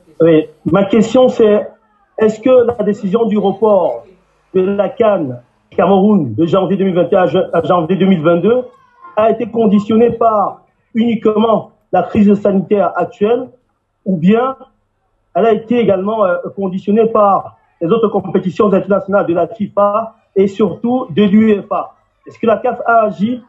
Oui. Ma question c'est, est-ce que la décision du report de la CAN Cameroun de janvier 2021 à janvier 2022 a été conditionnée par uniquement la crise sanitaire actuelle ou bien elle a été également conditionnée par les autres compétitions internationales de la FIFA et surtout de l'UEFA? Est-ce que la CAF a agi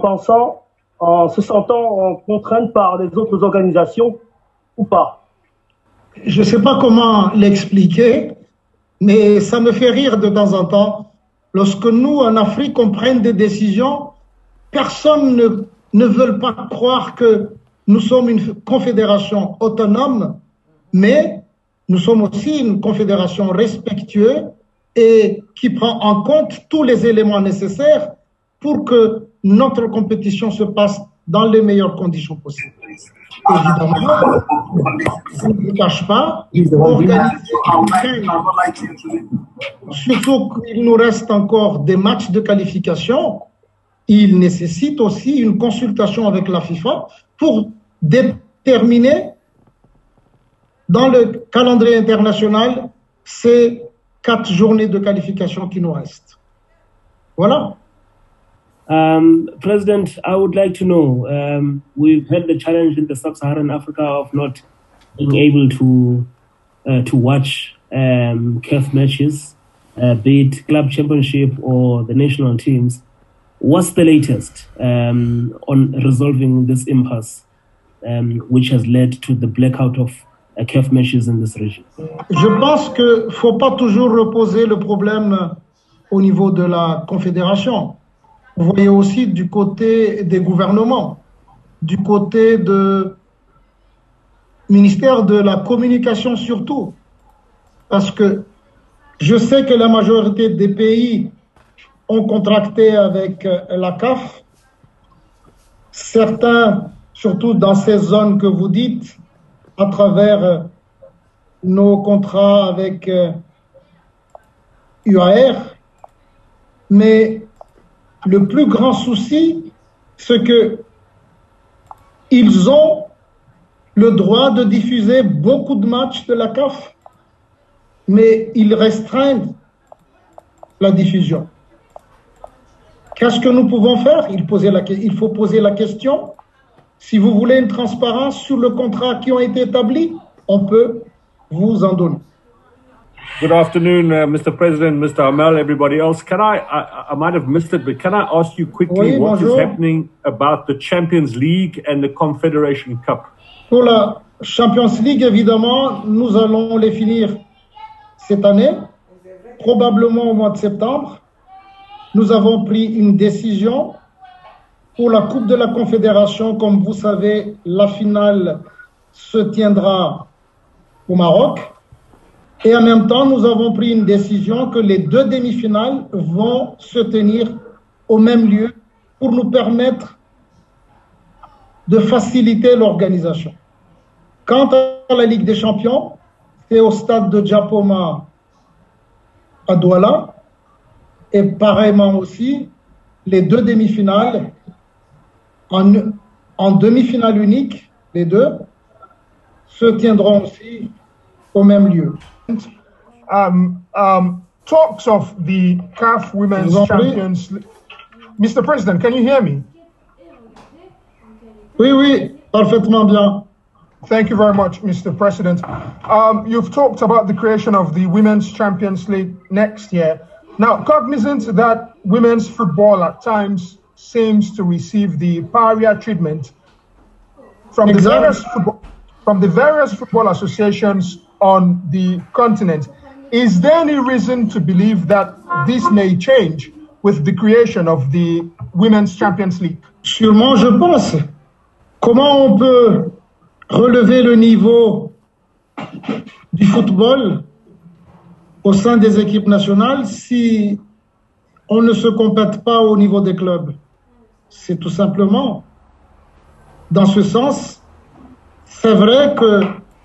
en se sentant contrainte par les autres organisations ou pas? Je ne sais pas comment l'expliquer, mais ça me fait rire de temps en temps. Lorsque nous, en Afrique, on prenne des décisions, personne ne veut pas croire que nous sommes une confédération autonome, mais nous sommes aussi une confédération respectueuse et qui prend en compte tous les éléments nécessaires pour que notre compétition se passe dans les meilleures conditions possibles. Évidemment, je ne vous cache pas, organiser surtout qu'il nous reste encore des matchs de qualification, il nécessite aussi une consultation avec la FIFA pour déterminer dans le calendrier international ces 4 journées de qualification qui nous restent. Voilà. President, I would like to know, we've had the challenge in the sub-Saharan Africa of not being able to watch CAF matches, be it club championship or the national teams. What's the latest on resolving this impasse, which has led to the blackout of CAF matches in this region? Je pense qu'il ne faut pas toujours reposer le problème au niveau de la Confédération. Vous voyez aussi du côté des gouvernements, du côté du ministère de la Communication surtout. Parce que je sais que la majorité des pays ont contracté avec la CAF. Certains, surtout dans ces zones que vous dites, à travers nos contrats avec UAR. Mais le plus grand souci, c'est qu'ils ont le droit de diffuser beaucoup de matchs de la CAF, mais ils restreignent la diffusion. Qu'est-ce que nous pouvons faire? Il faut poser la question. Si vous voulez une transparence sur le contrat qui ont été établis, on peut vous en donner. Good afternoon, Mr. President, Mr. Hamel, everybody else. I might have missed it, but can I ask you quickly what is happening about the Champions League and the Confederation Cup? Pour la Champions League, évidemment, nous allons les finir cette année, probablement au mois de septembre. Nous avons pris une décision pour la Coupe de la Confédération. Comme vous savez, la finale se tiendra au Maroc. Et en même temps, nous avons pris une décision que les 2 demi-finales vont se tenir au même lieu pour nous permettre de faciliter l'organisation. Quant à la Ligue des Champions, c'est au stade de Djapoma à Douala. Et pareillement aussi, les 2 demi-finales, en demi-finale unique, les 2, se tiendront aussi au même lieu. Talks of the CAF Women's Champions League. Mr. President, can you hear me? Oui, parfaitement bien. Thank you very much, Mr. President. You've talked about the creation of the Women's Champions League next year. Now, cognizant that women's football at times seems to receive the pariah treatment from the various football associations on the continent, is there any reason to believe that this may change with the creation of the Women's Champions League? Sûrement, je pense. Comment on peut relever le niveau du football au sein des équipes nationales si on ne se complète pas au niveau des clubs? C'est tout simplement dans ce sens. C'est vrai que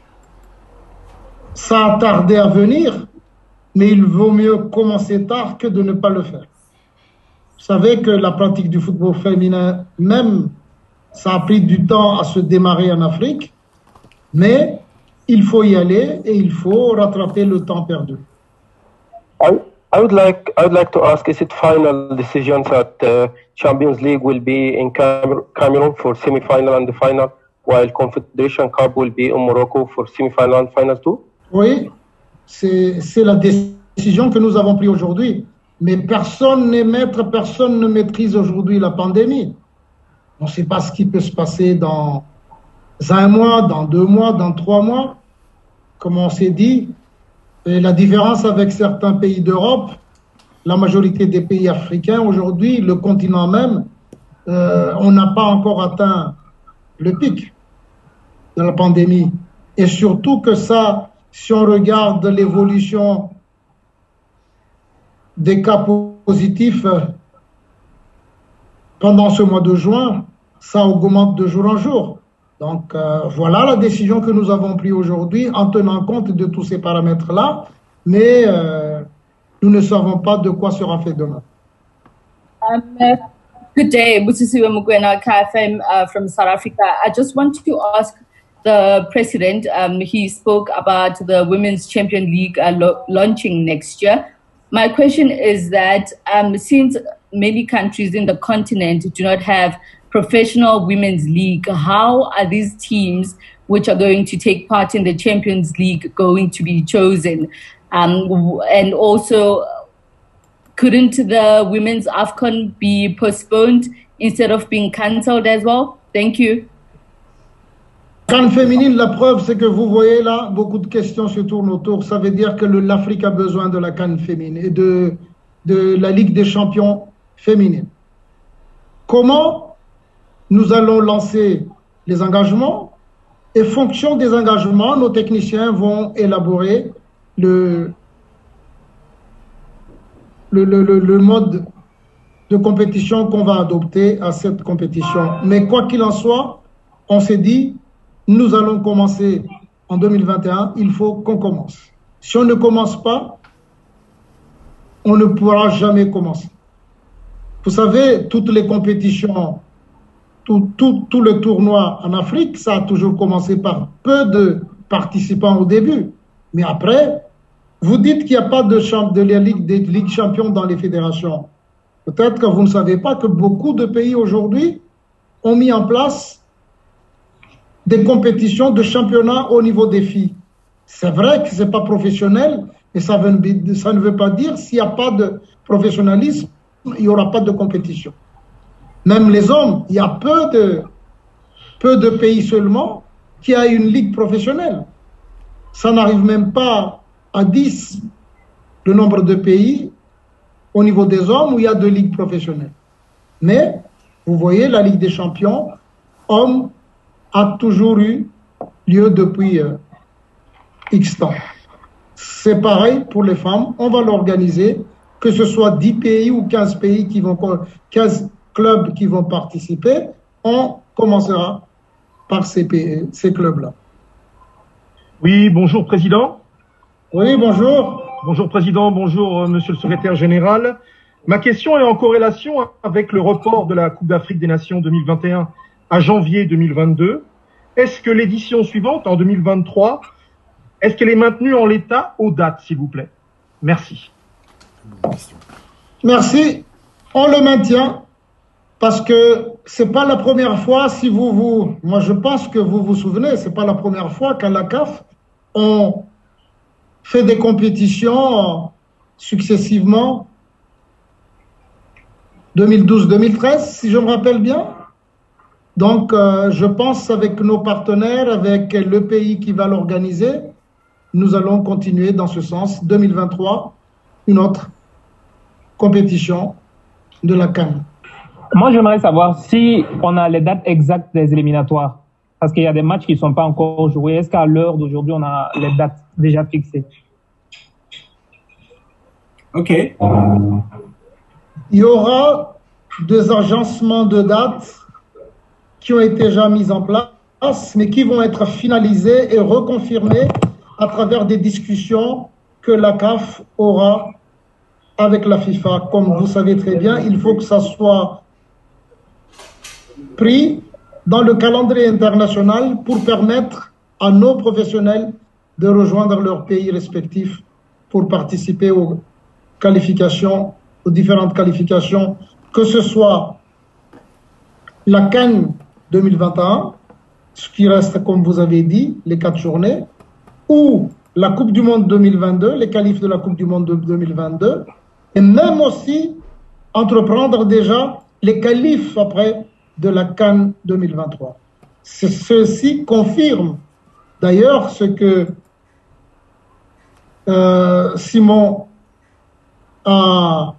ça a tardé à venir, mais il vaut mieux commencer tard que de ne pas le faire. Vous savez que la pratique du football féminin, même, ça a pris du temps à se démarrer en Afrique, mais il faut y aller et il faut rattraper le temps perdu. I would like to ask, is it final decision that Champions League will be in Cameroon for semi-final and the final, while Confederation Cup will be in Morocco for semi-final and final too? Oui, c'est la décision que nous avons prise aujourd'hui. Mais personne n'est maître, personne ne maîtrise aujourd'hui la pandémie. On ne sait pas ce qui peut se passer dans 1 mois, dans 2 mois, dans 3 mois. Comme on s'est dit, et la différence avec certains pays d'Europe, la majorité des pays africains aujourd'hui, le continent même, on n'a pas encore atteint le pic de la pandémie. Et surtout que ça, si on regarde l'évolution des cas positifs pendant ce mois de juin, ça augmente de jour en jour. Donc voilà la décision que nous avons prise aujourd'hui en tenant compte de tous ces paramètres-là, mais nous ne savons pas de quoi sera fait demain. Good day, Busisiwe Mokoena, KFM from South Africa. I just want to ask the President, he spoke about the Women's Champion League launching next year. My question is that since many countries in the continent do not have professional women's league, how are these teams which are going to take part in the Champions League going to be chosen? And also, couldn't the women's AFCON be postponed instead of being cancelled as well? Thank you. CAN féminine, la preuve, c'est que vous voyez là, beaucoup de questions se tournent autour. Ça veut dire que l'Afrique a besoin de la CAN féminine et de la Ligue des champions féminine. Comment nous allons lancer les engagements? Et fonction des engagements, nos techniciens vont élaborer le mode de compétition qu'on va adopter à cette compétition. Mais quoi qu'il en soit, on s'est dit, nous allons commencer en 2021, il faut qu'on commence. Si on ne commence pas, on ne pourra jamais commencer. Vous savez, toutes les compétitions, tout le tournoi en Afrique, ça a toujours commencé par peu de participants au début. Mais après, vous dites qu'il n'y a pas de Ligue champions dans les fédérations. Peut-être que vous ne savez pas que beaucoup de pays aujourd'hui ont mis en place des compétitions de championnat au niveau des filles. C'est vrai que ce n'est pas professionnel, mais ça ne veut pas dire s'il n'y a pas de professionnalisme, il n'y aura pas de compétition. Même les hommes, il y a peu de pays seulement qui a une ligue professionnelle. Ça n'arrive même pas à 10 le nombre de pays au niveau des hommes où il y a 2 ligues professionnelles. Mais, vous voyez, la Ligue des champions, hommes, a toujours eu lieu depuis X temps. C'est pareil pour les femmes, on va l'organiser, que ce soit 10 pays ou 15 pays 15 clubs qui vont participer, on commencera par ces clubs-là. Oui, bonjour Président. Oui, bonjour. Bonjour Président, bonjour Monsieur le Secrétaire Général. Ma question est en corrélation avec le report de la Coupe d'Afrique des Nations 2021 à janvier 2022. Est-ce que l'édition suivante, en 2023, est-ce qu'elle est maintenue en l'état aux dates, s'il vous plaît? Merci. Merci. On le maintient parce que c'est pas la première fois, moi je pense que vous vous souvenez, c'est pas la première fois qu'à la CAF, on fait des compétitions successivement 2012-2013, si je me rappelle bien. Donc, je pense avec nos partenaires, avec le pays qui va l'organiser, nous allons continuer dans ce sens. 2023, une autre compétition de la CAN. Moi, j'aimerais savoir si on a les dates exactes des éliminatoires. Parce qu'il y a des matchs qui ne sont pas encore joués. Est-ce qu'à l'heure d'aujourd'hui, on a les dates déjà fixées? OK. Il y aura des agencements de dates qui ont été déjà mis en place, mais qui vont être finalisés et reconfirmés à travers des discussions que la CAF aura avec la FIFA. Comme vous savez très bien, il faut que ça soit pris dans le calendrier international pour permettre à nos professionnels de rejoindre leurs pays respectifs pour participer aux qualifications, aux différentes qualifications, que ce soit la CAN 2021, ce qui reste, comme vous avez dit, les 4 journées, ou la Coupe du Monde 2022, les qualifs de la Coupe du Monde 2022, et même aussi entreprendre déjà les qualifs après de la CAN 2023. Ceci confirme d'ailleurs ce que Simon a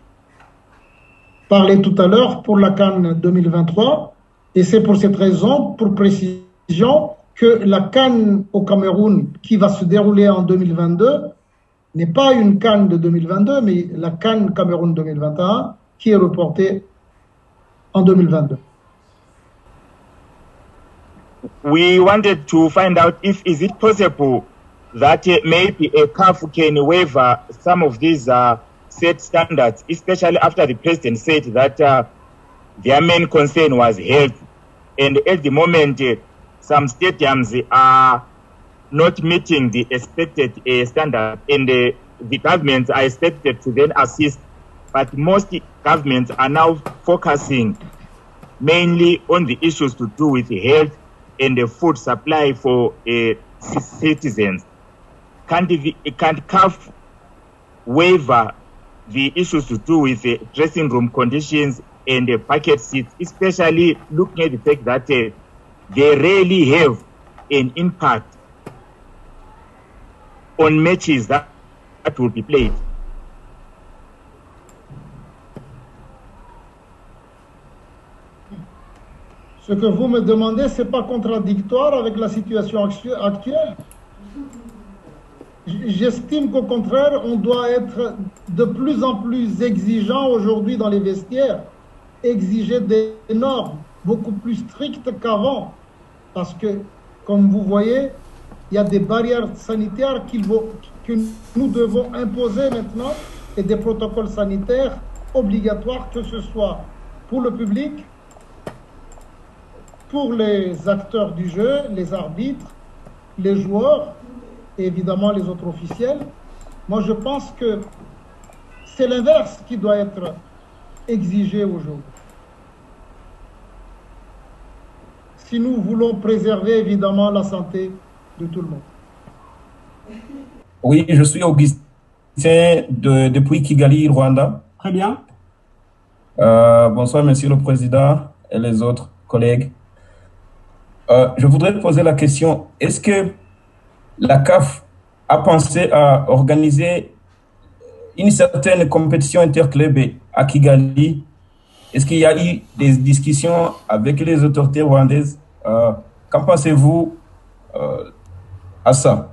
parlé tout à l'heure pour la CAN 2023, et c'est pour cette raison, pour précision, que la CAN au Cameroun qui va se dérouler en 2022 n'est pas une CAN de 2022, mais la CAN Cameroun 2021 qui est reportée en 2022. We wanted to find out if is it possible that maybe a CAF can waiver some of these set standards, especially after the president said that their main concern was health. And at the moment, some stadiums are not meeting the expected standard, and the governments are expected to then assist. But most governments are now focusing mainly on the issues to do with health and the food supply for citizens. Can't CAF waiver the issues to do with dressing room conditions and bucket seats, especially looking at the fact that they really have an impact on matches that will be played? Ce que vous me demandez, ce n'est pas contradictoire avec la situation actuelle. J'estime qu'au contraire, on doit être de plus en plus exigeant aujourd'hui dans les vestiaires, exiger des normes beaucoup plus strictes qu'avant. Parce que, comme vous voyez, il y a des barrières sanitaires que nous devons imposer maintenant et des protocoles sanitaires obligatoires, que ce soit pour le public, pour les acteurs du jeu, les arbitres, les joueurs et évidemment les autres officiels. Moi, je pense que c'est l'inverse qui doit être exigé aujourd'hui. Si nous voulons préserver évidemment la santé de tout le monde. Oui, je suis Augustin depuis Kigali, Rwanda. Très bien. Bonsoir, Monsieur le Président et les autres collègues. Je voudrais poser la question, est-ce que la CAF a pensé à organiser une certaine compétition interclub à Kigali? Est-ce qu'il y a eu des discussions avec les autorités rwandaises? Qu'en pensez-vous à ça?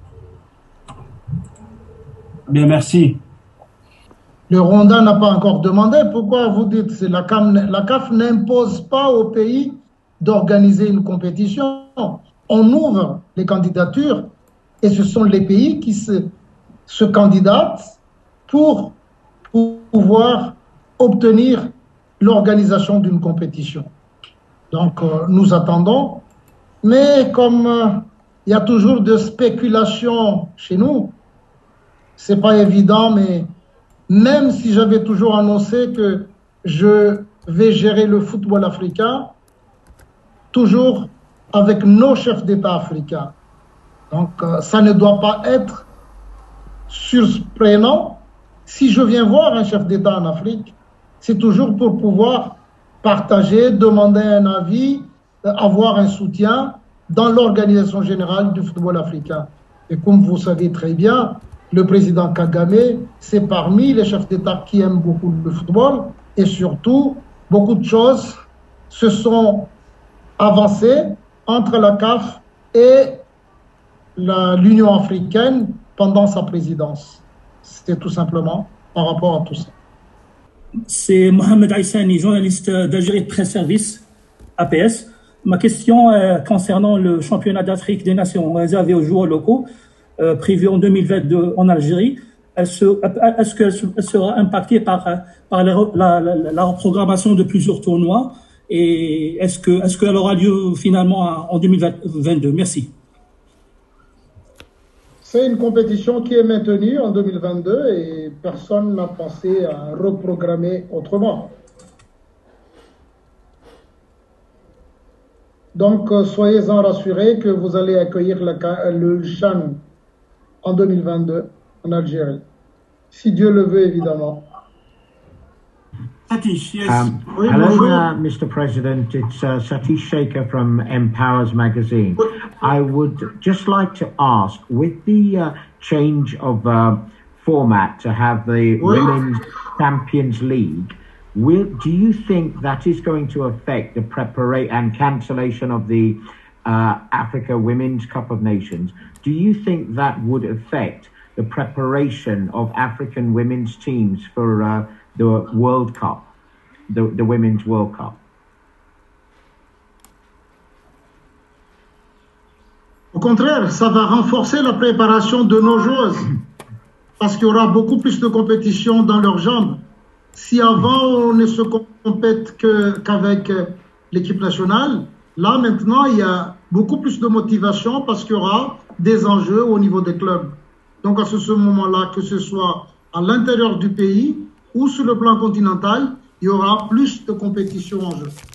Bien, merci. Le Rwanda n'a pas encore demandé. Pourquoi vous dites que la CAF n'impose pas au pays d'organiser une compétition? On ouvre les candidatures et ce sont les pays qui se candidatent pour pouvoir obtenir l'organisation d'une compétition. Donc, nous attendons. Mais comme il y a toujours de spéculation chez nous, c'est pas évident, mais même si j'avais toujours annoncé que je vais gérer le football africain, toujours avec nos chefs d'État africains. Donc, ça ne doit pas être surprenant. Si je viens voir un chef d'État en Afrique, c'est toujours pour pouvoir partager, demander un avis, avoir un soutien dans l'organisation générale du football africain. Et comme vous savez très bien, le président Kagame, c'est parmi les chefs d'État qui aiment beaucoup le football et surtout, beaucoup de choses se sont avancées entre la CAF et l'Union africaine pendant sa présidence. C'était tout simplement par rapport à tout ça. C'est Mohamed Aïssani, journaliste d'Algérie Presse Service, APS. Ma question concernant le championnat d'Afrique des Nations réservé aux joueurs locaux, prévu en 2022 en Algérie, est-ce qu'elle sera impactée par la reprogrammation de plusieurs tournois? Et est-ce qu'elle aura lieu finalement en 2022? Merci. C'est une compétition qui est maintenue en 2022 et personne n'a pensé à reprogrammer autrement. Donc, soyez-en rassurés que vous allez accueillir le CHAN en 2022 en Algérie. Si Dieu le veut, évidemment. Satish, yes. Oui, Hello, Mr. President. It's Satish Shaker from Empowers magazine. I would just like to ask, with the change of format to have the Women's Champions League, do you think that is going to affect the preparation and cancellation of the Africa Women's Cup of Nations? Do you think that would affect the preparation of African women's teams for the World Cup, the Women's World Cup? Au contraire, ça va renforcer la préparation de nos joueuses parce qu'il y aura beaucoup plus de compétition dans leurs jambes. Si avant on ne se compète qu'avec l'équipe nationale, là maintenant il y a beaucoup plus de motivation parce qu'il y aura des enjeux au niveau des clubs. Donc à ce moment-là, que ce soit à l'intérieur du pays ou sur le plan continental, il y aura plus de compétition en jeu.